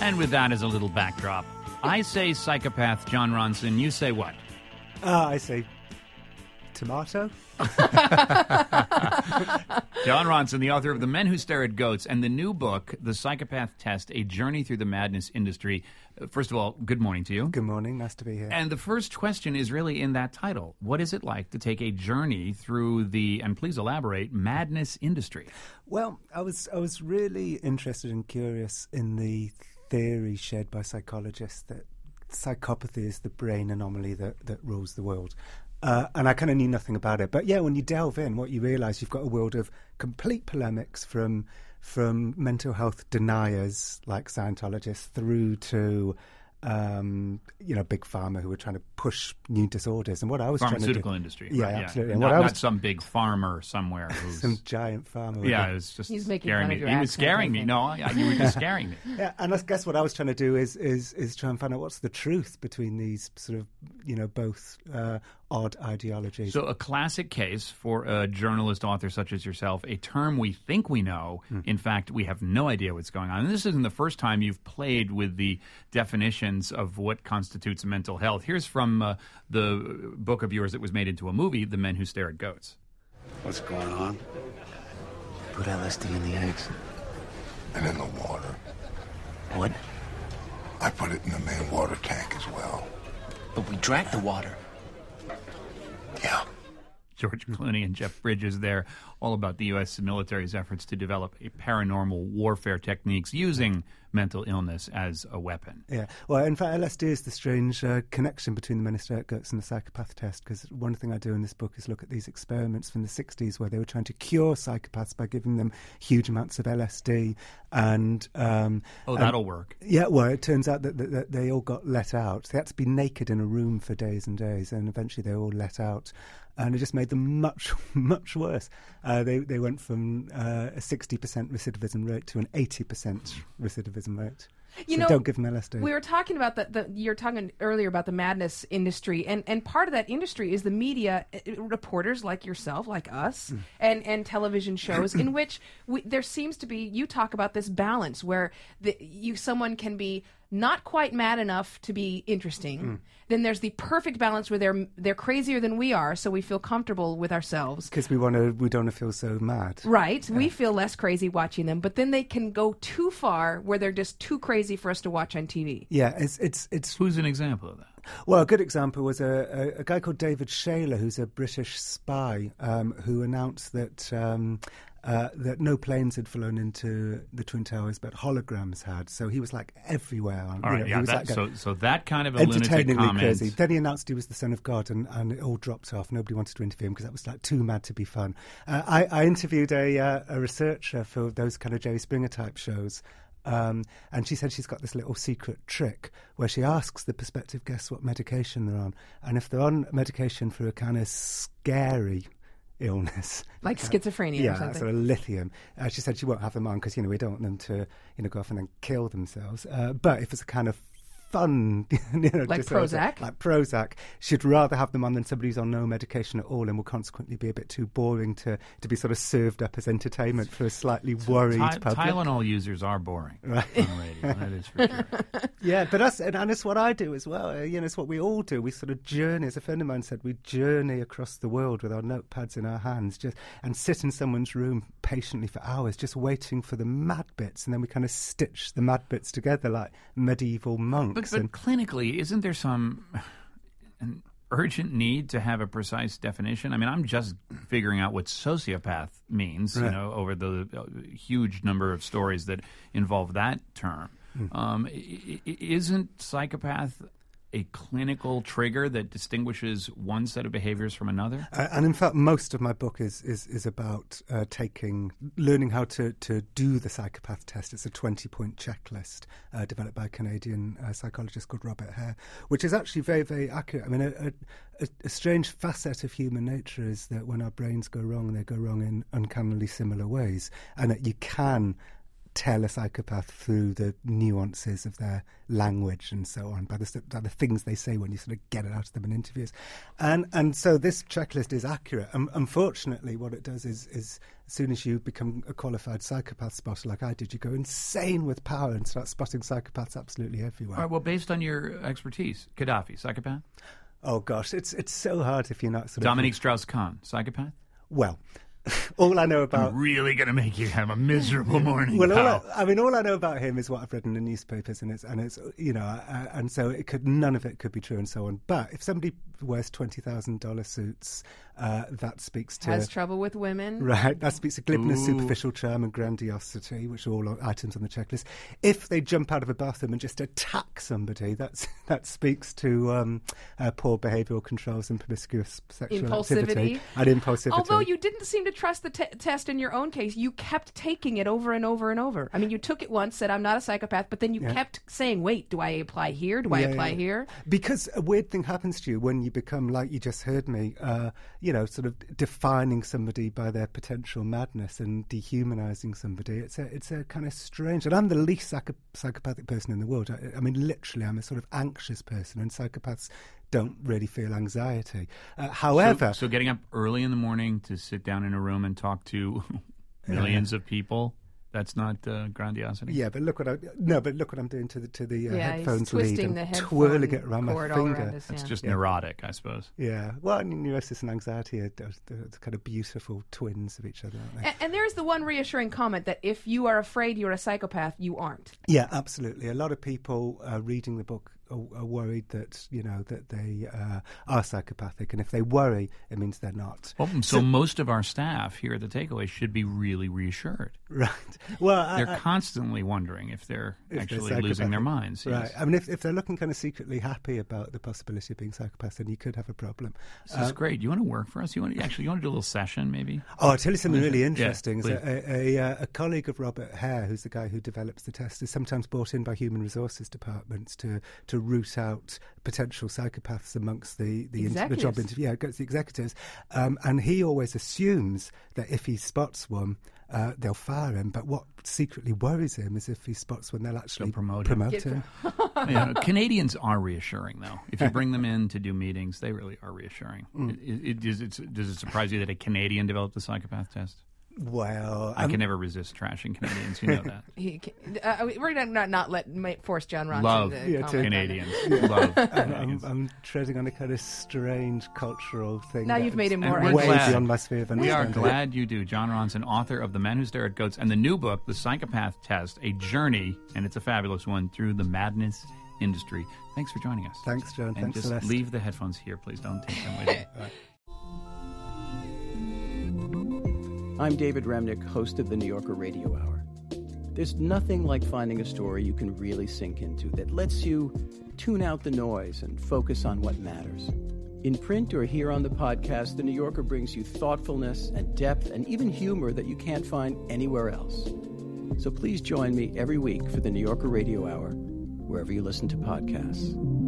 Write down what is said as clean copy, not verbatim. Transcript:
And with that as a little backdrop, I say psychopath John Ronson. You say what? I say tomato. John Ronson, the author of The Men Who Stare at Goats and the new book, The Psychopath Test, A Journey Through the Madness Industry. First of all, good morning to you. Good morning. Nice to be here. And the first question is really in that title. What is it like to take a journey through the, and please elaborate, madness industry? Well, I was really interested and curious in the theory shared by psychologists that psychopathy is the brain anomaly that rules the world. And I kind of knew nothing about it. But yeah, when you delve in, what you realise, you've got a world of complete polemics from mental health deniers like Scientologists through to big pharma who were trying to push new disorders. And what I was trying to do, pharmaceutical industry, yeah, right, absolutely. And And not some big farmer somewhere who's some giant farmer. Yeah, it was just He's making scaring fun me. of your He was accent, scaring I me. think. No, you were just scaring me. Yeah, and I guess what I was trying to do is try and find out what's the truth between these sort of both odd ideologies. So a classic case for a journalist author such as yourself, a term we think we know, in fact, we have no idea what's going on. And this isn't the first time you've played with the definitions of what constitutes mental health. Here's from the book of yours that was made into a movie, The Men Who Stare at Goats. What's going on? Put LSD in the eggs. And in the water. What? I put it in the main water tank as well. But we drank the water. Yeah. George Clooney and Jeff Bridges there, all about the U.S. military's efforts to develop a paranormal warfare techniques using mental illness as a weapon. Yeah, well, in fact, LSD is the strange connection between the Men Who Stare at Goats and the psychopath test, because one thing I do in this book is look at these experiments from the 60s where they were trying to cure psychopaths by giving them huge amounts of LSD. And that'll work. Yeah, well, it turns out that they all got let out. They had to be naked in a room for days and days, and eventually they were all let out. And it just made them much, much worse. They went from a 60% recidivism rate to an 80% recidivism rate. So don't give them LSD. We were talking about you were talking earlier about the madness industry, and part of that industry is the media, reporters like yourself, like us, and television shows in which there seems to be, you talk about this balance where someone can be not quite mad enough to be interesting. Then there's the perfect balance where they're crazier than we are, so we feel comfortable with ourselves. Because we don't want to feel so mad. Right. Yeah. We feel less crazy watching them, but then they can go too far where they're just too crazy for us to watch on TV. Yeah, it's Who's an example of that? Well, a good example was a guy called David Shayler, who's a British spy, who announced that that no planes had flown into the Twin Towers, but holograms had. So he was like everywhere. All right, he was so that kind of a lunatic comment. Crazy. Then he announced he was the son of God, and it all dropped off. Nobody wanted to interview him because that was like too mad to be fun. I interviewed a researcher for those kind of Jerry Springer type shows. And she said she's got this little secret trick where she asks the prospective guests what medication they're on. And if they're on medication for a kind of scary illness, like schizophrenia or something, sort of lithium, she said she won't have them on because we don't want them to go off and then kill themselves. But if it's a kind of fun, like Prozac. Like Prozac, she'd rather have them on than somebody who's on no medication at all and will consequently be a bit too boring to be sort of served up as entertainment for a slightly worried public. Tylenol users are boring, right? On radio, that is for sure. Yeah, but and it's what I do as well. It's what we all do. We sort of journey, as a friend of mine said, we journey across the world with our notepads in our hands, and sit in someone's room patiently for hours, just waiting for the mad bits, and then we kind of stitch the mad bits together like medieval monks. But clinically, isn't there an urgent need to have a precise definition? I mean, I'm just figuring out what sociopath means, right, over the huge number of stories that involve that term. Isn't psychopath a clinical trigger that distinguishes one set of behaviors from another? And in fact, most of my book is about learning how to do the psychopath test. It's a 20-point checklist developed by a Canadian psychologist called Robert Hare, which is actually very, very accurate. I mean, a strange facet of human nature is that when our brains go wrong, they go wrong in uncannily similar ways, and that you can tell a psychopath through the nuances of their language and so on, by the things they say when you sort of get it out of them in interviews. And so this checklist is accurate. Unfortunately, what it does is as soon as you become a qualified psychopath spotter like I did, you go insane with power and start spotting psychopaths absolutely everywhere. All right, well, based on your expertise, Gaddafi, psychopath? Oh, gosh, it's so hard if you're not sort of... Dominique Strauss-Kahn, psychopath? Well... all I know about... I'm really going to make you have a miserable morning. Well, all I know about him is what I've read in the newspapers, and it's you know, and so none of it could be true, and so on. But if somebody wears $20,000 suits, that speaks to... Has trouble with women. Right, that speaks to glibness, superficial charm and grandiosity, which are all items on the checklist. If they jump out of a bathroom and just attack somebody, that speaks to poor behavioural controls and promiscuous sexual activity. And impulsivity. Although you didn't seem to trust the test in your own case, you kept taking it over and over and over. I mean, you took it once, said, I'm not a psychopath, but then you kept saying, wait, do I apply here? Do I apply here? Because a weird thing happens to you when you become, like you just heard me, you know, sort of defining somebody by their potential madness and dehumanizing somebody. It's a kind of strange... And I'm the least psychopathic person in the world. I mean, literally, I'm a sort of anxious person, and psychopaths don't really feel anxiety. However... So getting up early in the morning to sit down in a room and talk to millions of people, that's not grandiosity? Yeah, but look what I'm doing to the headphones lead and twirling it around my finger. It's just neurotic, I suppose. Yeah. Well, neurosis and anxiety are kind of beautiful twins of each other, aren't they? And there's the one reassuring comment that if you are afraid you're a psychopath, you aren't. Yeah, absolutely. A lot of people reading the book are worried that, you know, that they are psychopathic, and if they worry, it means they're not. Well, so most of our staff here at the Takeaway should be really reassured. Right. Well, they're constantly wondering if they're actually losing their minds. Right. Yes. I mean, if they're looking kind of secretly happy about the possibility of being psychopaths, then you could have a problem. This is great. You want to work for us? You want to do a little session, maybe? Oh, I'll tell you something really interesting. Yeah, a colleague of Robert Hare, who's the guy who develops the test, is sometimes brought in by human resources departments to root out potential psychopaths amongst the job interview. Yeah, it goes to the executives. And he always assumes that if he spots one, they'll fire him. But what secretly worries him is if he spots one, they'll actually promote him. Canadians are reassuring, though. If you bring them in to do meetings, they really are reassuring. Does it surprise you that a Canadian developed the psychopath test? Well, I can never resist trashing Canadians. You know that. We're going to not force John Ronson Love to Canadians. Love Canadians. I'm treading on a kind of strange cultural thing. Now you've made him more way beyond my sphere of We are understanding. glad you do. John Ronson, author of The Men Who Stare at Goats, and the new book, The Psychopath Test, a journey, and it's a fabulous one, through the madness industry. Thanks for joining us. Thanks, John. And Thanks, just Celeste. leave the headphones here, please. Don't take them with you. I'm David Remnick, host of the New Yorker Radio Hour. There's nothing like finding a story you can really sink into that lets you tune out the noise and focus on what matters. In print or here on the podcast, the New Yorker brings you thoughtfulness and depth and even humor that you can't find anywhere else. So please join me every week for the New Yorker Radio Hour, wherever you listen to podcasts.